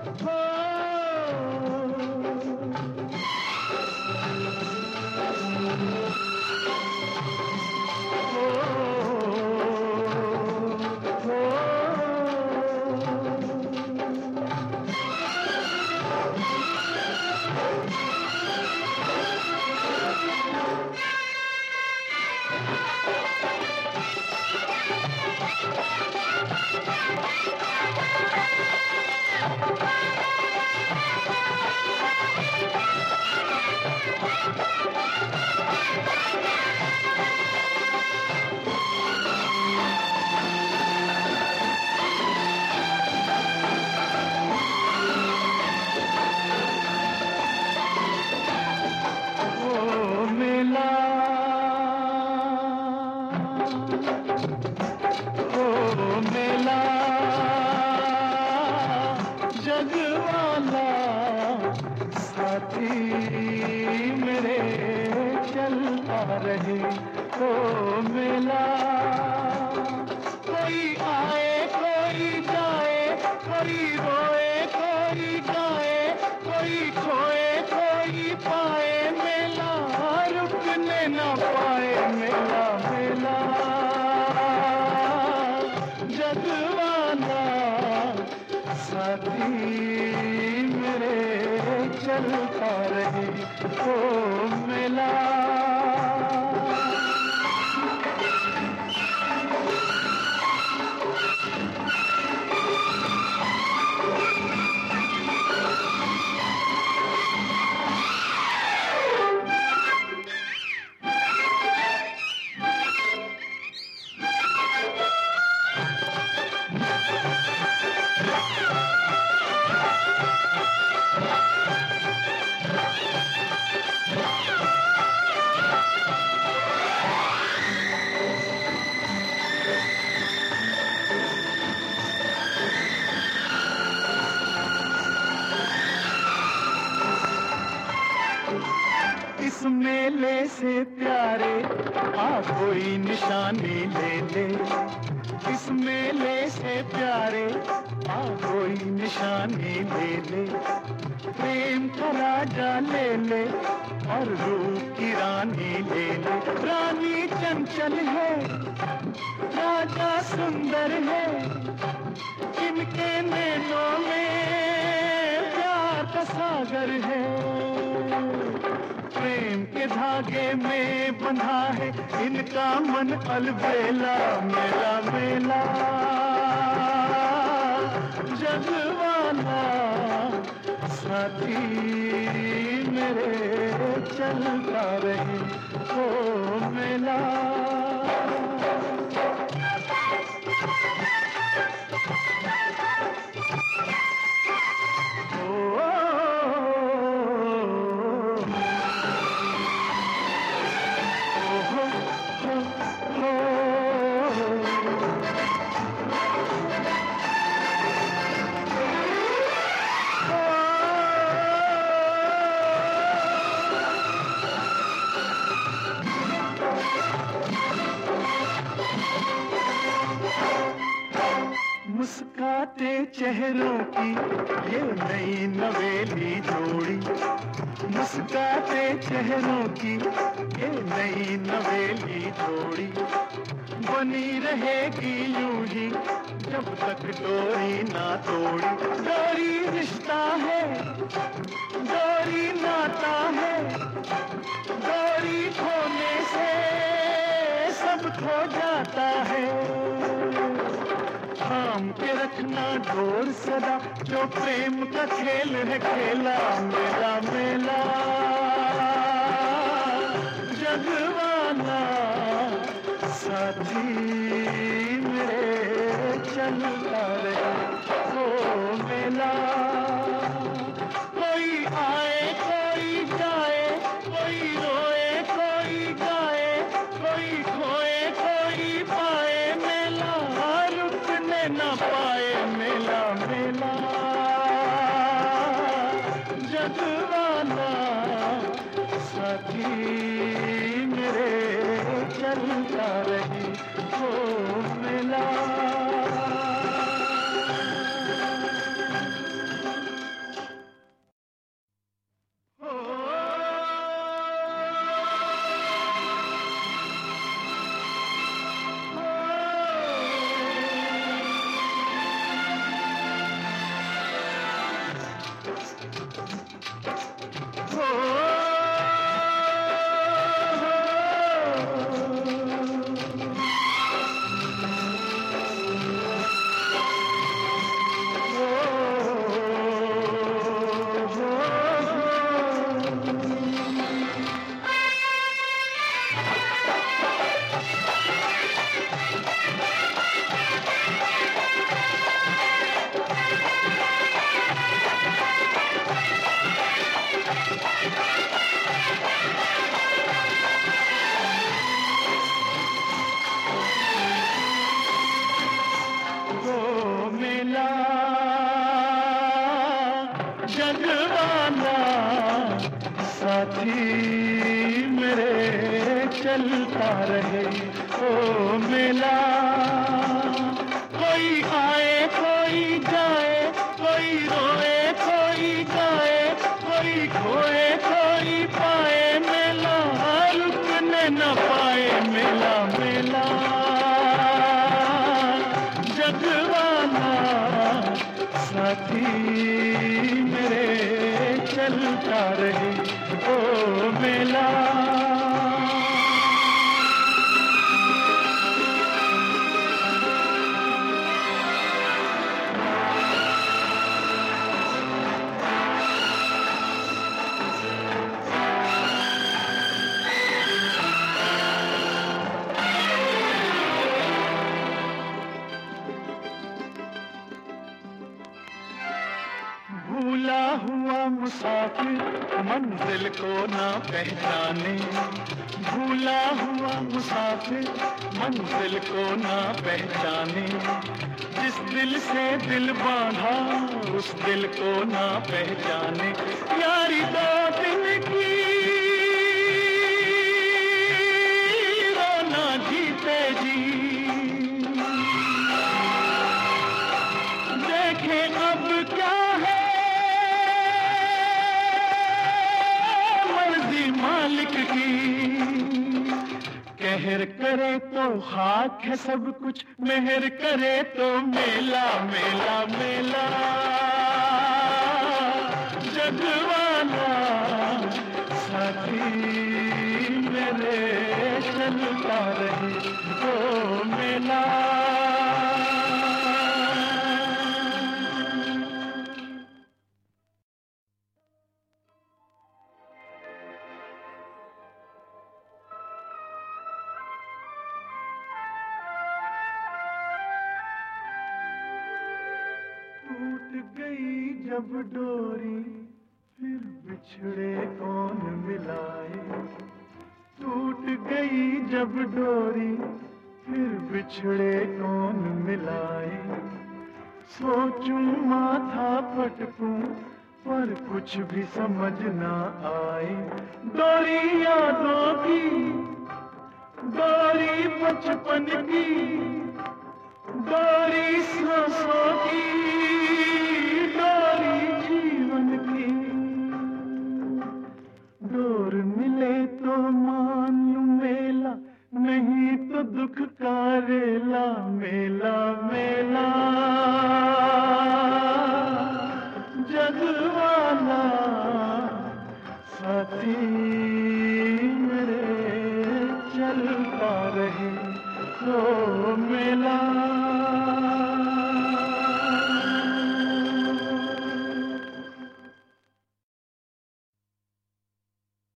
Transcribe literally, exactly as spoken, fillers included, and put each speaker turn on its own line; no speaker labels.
रहे तो मेला, कोई आए कोई जाए, कोई रोए कोई गाए, कोई खोए कोई पाए, मेला रुकने न पाए। मेला मेला जगवाना साथी मेरे चलता रहे तो मेला। इस मेले से प्यारे आ कोई निशानी ले ले, इस मेले से प्यारे आ कोई निशानी ले ले। प्रेम का राजा ले ले और रूप की रानी ले ले। रानी चंचल है, राजा सुंदर है, इनके नैनों में प्यार का सागर है। प्रेम के धागे में बंधा है इनका मन अलबेला। मेला मेला जगवाना साथी मेरे चलता रहे ओ मेला। मुस्काते चेहरों की ये नई नवेली जोड़ी, मुस्काते चेहरों की ये नई नवेली जोड़ी। बनी रहेगी यूं ही जब तक डोरी ना तोड़ी। डोरी रिश्ता है, डोरी नाता है, डोरी खोने से सब खो जाता है। थाम के रखना डोर सदा जो प्रेम का खेल है खेला। मेला मेला जगवाना साथी मेरे चलता रहे ओ मेला। कोई आए कोई जाए, कोई रोए कोई गाए, कोई खोए कोई पाए, मेला रुकने न पाए। मेला मेला जगवाना साथी मेरे चलता रहे ओ मेला। जगवाला साथी मेरे चलता रहे ओ मेला। कोई आए कोई जाए, कोई रोए कोई गाए, कोई खोए कोई पाए, मेला रुकने न पाए। मेला मेला जगवाला साथी मेरे चलता रहे ओ मेला। भूला हुआ मुसाफिर मंजिल को ना पहचाने, भूला हुआ मुसाफिर मंजिल को ना पहचाने। जिस दिल से दिल बांधा उस दिल को ना पहचाने। यारी दो दिन की रोना जीते जी, देखे अब क्या मालिक की। कहर करे तो खाक है सब कुछ, मेहर करे तो मेला मेला मेला। जगवाला साथी मेरे चलता रहे ओ मेला। टूट गई जब डोरी फिर बिछड़े कौन मिलाए, टूट गई जब डोरी फिर बिछड़े कौन मिलाए। सोचूं माथा पटकूं पर कुछ भी समझ ना आए। डोरी यादों की, डोरी बचपन की, डोरी सांसों की, डोरी जीवन की। डोर मिले तो मान लूं मेला, नहीं तो दुख का रेला। मेला मेला जगवाला साथी मेरे चलता रहे ओ मेला।